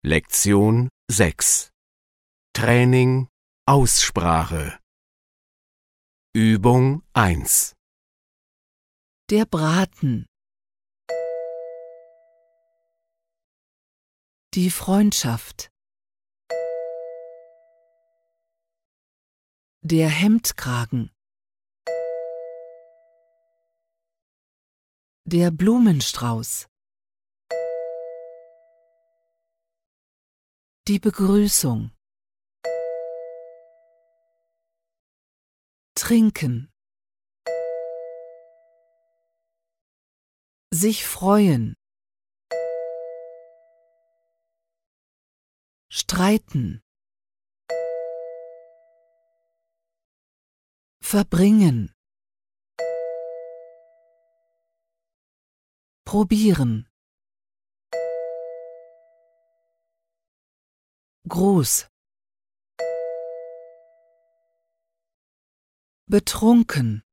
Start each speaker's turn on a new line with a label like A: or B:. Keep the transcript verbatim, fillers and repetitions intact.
A: Lektion sechs. Training Aussprache. Übung eins.
B: Der Braten. Die Freundschaft. Der Hemdkragen. Der Blumenstrauß. Die Begrüßung. Trinken. Sich freuen. Streiten. Verbringen. Probieren. Groß. Betrunken.